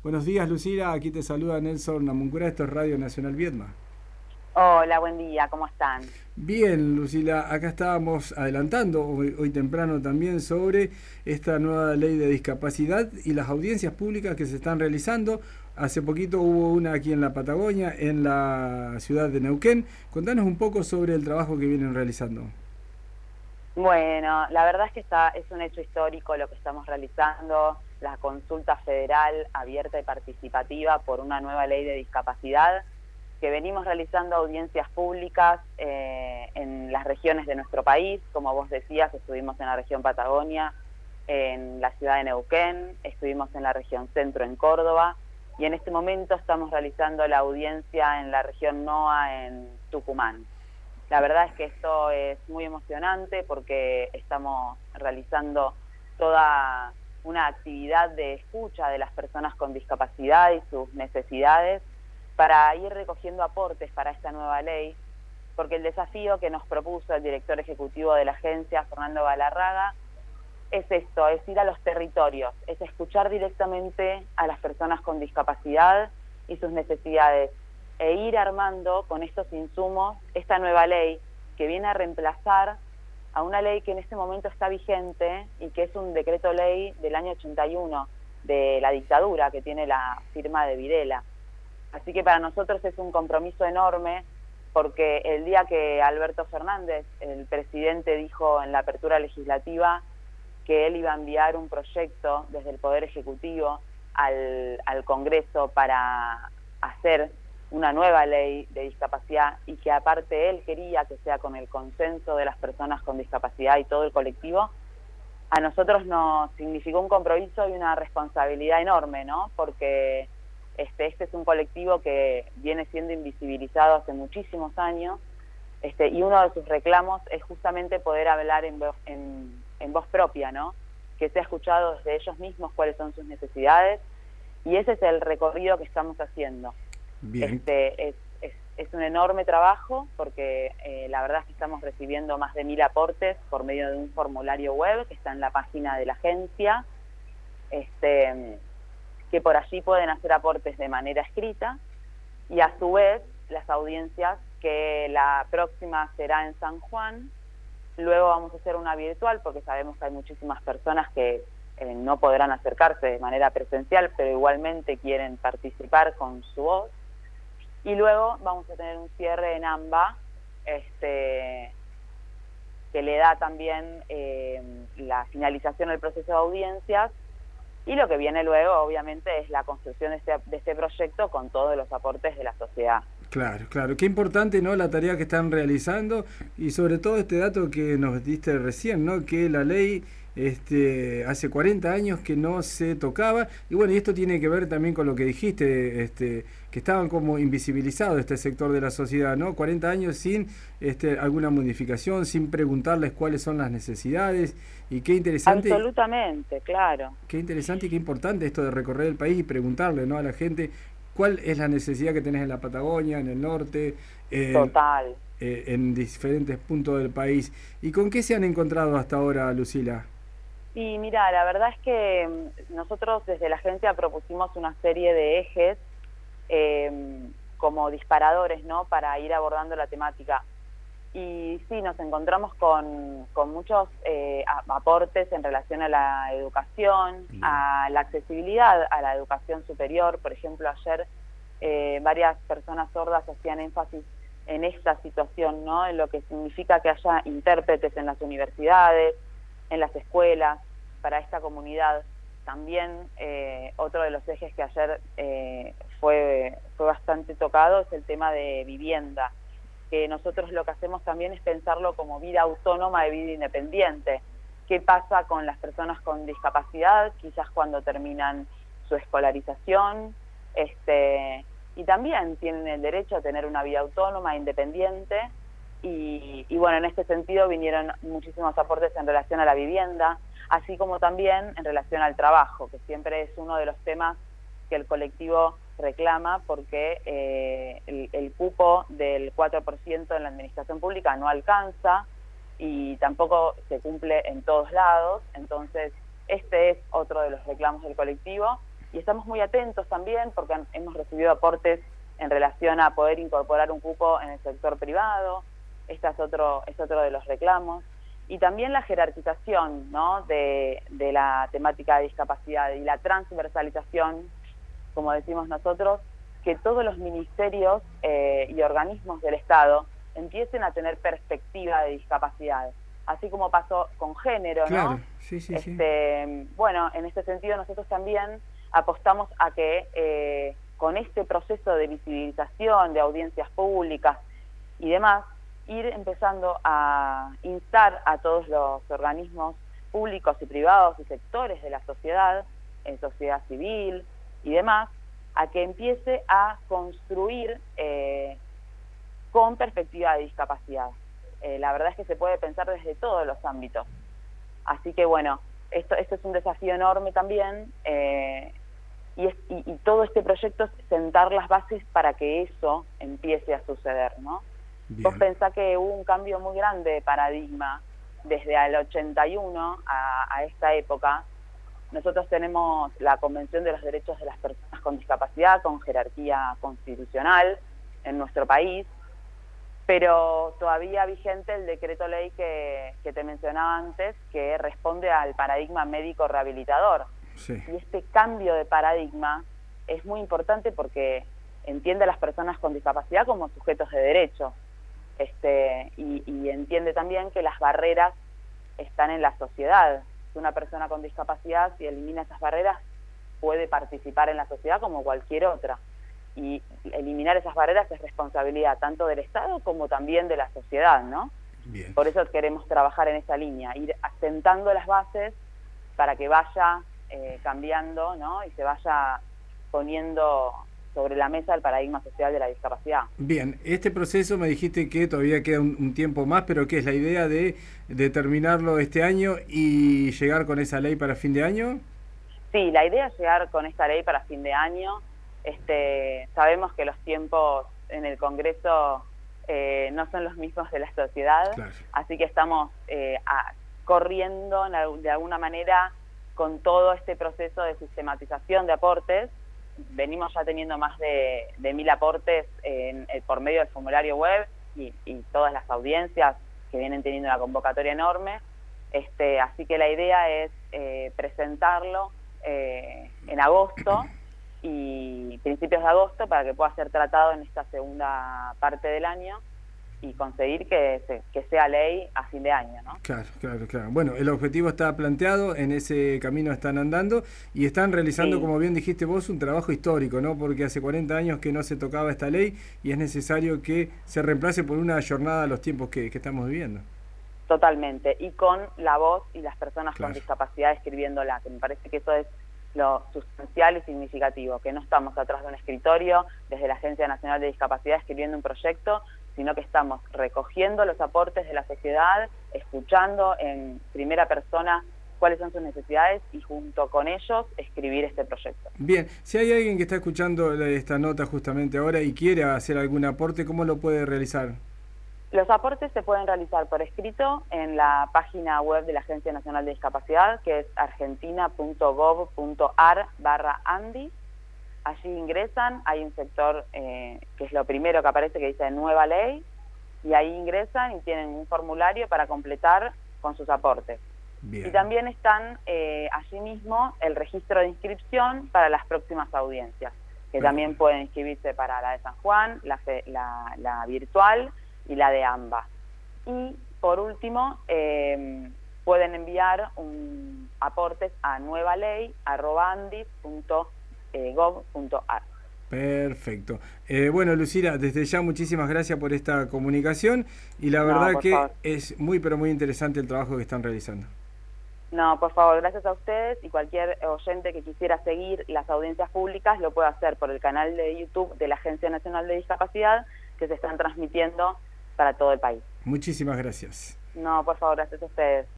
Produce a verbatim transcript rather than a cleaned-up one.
Buenos días, Lucila. Aquí te saluda Nelson Namuncura. Esto es Radio Nacional Viedma. Hola, buen día, ¿cómo están? Bien, Lucila, acá estábamos adelantando hoy, hoy temprano también sobre esta nueva ley de discapacidad y las audiencias públicas que se están realizando. Hace poquito hubo una aquí en la Patagonia, en la ciudad de Neuquén. Contanos un poco sobre el trabajo que vienen realizando. Bueno, la verdad es que está, es un hecho histórico lo que estamos realizando, la consulta federal abierta y participativa por una nueva ley de discapacidad, que venimos realizando audiencias públicas eh, en las regiones de nuestro país. Como vos decías, estuvimos en la región Patagonia, en la ciudad de Neuquén, estuvimos en la región Centro en Córdoba, y en este momento estamos realizando la audiencia en la región NOA en Tucumán. La verdad es que esto es muy emocionante porque estamos realizando toda una actividad de escucha de las personas con discapacidad y sus necesidades para ir recogiendo aportes para esta nueva ley, porque el desafío que nos propuso el director ejecutivo de la agencia, Fernando Galarraga, es esto, es ir a los territorios, es escuchar directamente a las personas con discapacidad y sus necesidades, e ir armando con estos insumos esta nueva ley que viene a reemplazar a una ley que en este momento está vigente y que es un decreto ley del año ochenta y uno de la dictadura, que tiene la firma de Videla. Así que para nosotros es un compromiso enorme, porque el día que Alberto Fernández, el presidente, dijo en la apertura legislativa que él iba a enviar un proyecto desde el Poder Ejecutivo al, al Congreso para hacer una nueva ley de discapacidad, y que aparte él quería que sea con el consenso de las personas con discapacidad y todo el colectivo, a nosotros nos significó un compromiso y una responsabilidad enorme, ¿no? Porque este, este es un colectivo que viene siendo invisibilizado hace muchísimos años, este, y uno de sus reclamos es justamente poder hablar en voz, en, en voz propia, ¿no? Que sea escuchado desde ellos mismos cuáles son sus necesidades, y ese es el recorrido que estamos haciendo. Bien. Este, es, es, es un enorme trabajo porque eh, la verdad es que estamos recibiendo más de mil aportes por medio de un formulario web que está en la página de la agencia, este, que por allí pueden hacer aportes de manera escrita, y a su vez las audiencias, que la próxima será en San Juan. Luego vamos a hacer una virtual porque sabemos que hay muchísimas personas que eh, no podrán acercarse de manera presencial, pero igualmente quieren participar con su voz. Y luego vamos a tener un cierre en AMBA, este, que le da también eh, la finalización del proceso de audiencias, y lo que viene luego obviamente es la construcción de este, de este proyecto con todos los aportes de la sociedad. Claro, claro. Qué importante, ¿no?, la tarea que están realizando, y sobre todo este dato que nos diste recién, ¿no?, que la ley este, hace cuarenta años que no se tocaba. Y bueno, y esto tiene que ver también con lo que dijiste, este, que estaban como invisibilizados este sector de la sociedad, ¿no? cuarenta años sin este, alguna modificación, sin preguntarles cuáles son las necesidades. Y qué interesante. Absolutamente, claro. Qué interesante y qué importante esto de recorrer el país y preguntarle, ¿no?, a la gente cuál es la necesidad que tenés en la Patagonia, en el norte, eh, Total. eh, en diferentes puntos del país. ¿Y con qué se han encontrado hasta ahora, Lucila? Y mira, la verdad es que nosotros desde la agencia propusimos una serie de ejes eh, como disparadores, ¿no?, para ir abordando la temática. Y sí, nos encontramos con, con muchos eh, aportes en relación a la educación, Bien. a la accesibilidad a la educación superior. Por ejemplo, ayer eh, varias personas sordas hacían énfasis en esta situación, ¿no?, en lo que significa que haya intérpretes en las universidades, en las escuelas, para esta comunidad. También eh, otro de los ejes que ayer eh, fue, fue bastante tocado es el tema de vivienda, que nosotros lo que hacemos también es pensarlo como vida autónoma y vida independiente. ¿Qué pasa con las personas con discapacidad, quizás cuando terminan su escolarización? Este, y también tienen el derecho a tener una vida autónoma, independiente, y, y bueno, en este sentido vinieron muchísimos aportes en relación a la vivienda, así como también en relación al trabajo, que siempre es uno de los temas que el colectivo reclama, porque eh, el, el cupo del cuatro por ciento en la administración pública no alcanza y tampoco se cumple en todos lados. Entonces este es otro de los reclamos del colectivo, y estamos muy atentos también porque hemos recibido aportes en relación a poder incorporar un cupo en el sector privado. Este es otro, es otro de los reclamos. Y también la jerarquización, ¿no?, de, de la temática de discapacidad y la transversalización, como decimos nosotros, que todos los ministerios eh, y organismos del Estado empiecen a tener perspectiva de discapacidad, así como pasó con género, claro, ¿no? Sí, sí, este, sí. Bueno, en este sentido nosotros también apostamos a que eh, con este proceso de visibilización, de audiencias públicas y demás, ir empezando a instar a todos los organismos públicos y privados y sectores de la sociedad, en sociedad civil y demás, a que empiece a construir eh, con perspectiva de discapacidad. Eh, la verdad es que se puede pensar desde todos los ámbitos. Así que bueno, esto, esto es un desafío enorme también, eh, y, es, y, y todo este proyecto es sentar las bases para que eso empiece a suceder, ¿no? Bien. Vos pensá que hubo un cambio muy grande de paradigma desde el ochenta y uno a, a esta época. Nosotros tenemos la Convención de los Derechos de las Personas con Discapacidad, con jerarquía constitucional en nuestro país, pero todavía vigente el decreto ley que, que te mencionaba antes, que responde al paradigma médico rehabilitador. Sí. Y este cambio de paradigma es muy importante porque entiende a las personas con discapacidad como sujetos de derecho, este, y, y entiende también que las barreras están en la sociedad. Una persona con discapacidad, si elimina esas barreras, puede participar en la sociedad como cualquier otra. Y eliminar esas barreras es responsabilidad tanto del Estado como también de la sociedad, ¿no? Bien. Por eso queremos trabajar en esa línea, ir asentando las bases para que vaya eh, cambiando, ¿no?, y se vaya poniendo sobre la mesa el paradigma social de la discapacidad. Bien, este proceso me dijiste que todavía queda un, un tiempo más, pero ¿qué es la idea de, de terminarlo este año y llegar con esa ley para fin de año? Sí, la idea es llegar con esta ley para fin de año. Este, sabemos que los tiempos en el Congreso eh, no son los mismos de la sociedad, claro. Así que estamos eh, a, corriendo de alguna manera con todo este proceso de sistematización de aportes. Venimos ya teniendo más de, de mil aportes en, en, por medio del formulario web y, y todas las audiencias que vienen teniendo una convocatoria enorme. Este, así que la idea es eh, presentarlo eh, en agosto y principios de agosto para que pueda ser tratado en esta segunda parte del año y conseguir que, se, que sea ley a fin de año, ¿no? Claro, claro, claro. Bueno, el objetivo está planteado, en ese camino están andando y están realizando, sí, como bien dijiste vos, un trabajo histórico, ¿no? Porque hace cuarenta años que no se tocaba esta ley y es necesario que se reemplace por una jornada a los tiempos que, que estamos viviendo. Totalmente, y con la voz y las personas, claro, con discapacidad escribiéndola, que me parece que eso es lo sustancial y significativo, que no estamos atrás de un escritorio desde la Agencia Nacional de Discapacidad escribiendo un proyecto, sino que estamos recogiendo los aportes de la sociedad, escuchando en primera persona cuáles son sus necesidades y junto con ellos escribir este proyecto. Bien, si hay alguien que está escuchando esta nota justamente ahora y quiere hacer algún aporte, ¿cómo lo puede realizar? Los aportes se pueden realizar por escrito en la página web de la Agencia Nacional de Discapacidad, que es argentina punto gov punto ar barra andi. Allí ingresan, hay un sector eh, que es lo primero que aparece que dice nueva ley, y ahí ingresan y tienen un formulario para completar con sus aportes. Bien. Y también están eh, allí mismo el registro de inscripción para las próximas audiencias, que Bien. También pueden inscribirse para la de San Juan, la, la, la virtual y la de AMBA. Y por último, eh, pueden enviar un aportes a nuevaley arroba andi punto gov punto ar. Perfecto. Eh, bueno, Lucila, desde ya muchísimas gracias por esta comunicación y la verdad no, que favor. es muy pero muy interesante el trabajo que están realizando. No, por favor, gracias a ustedes, y cualquier oyente que quisiera seguir las audiencias públicas lo puede hacer por el canal de YouTube de la Agencia Nacional de Discapacidad, que se están transmitiendo para todo el país. Muchísimas gracias. No, por favor, gracias a ustedes.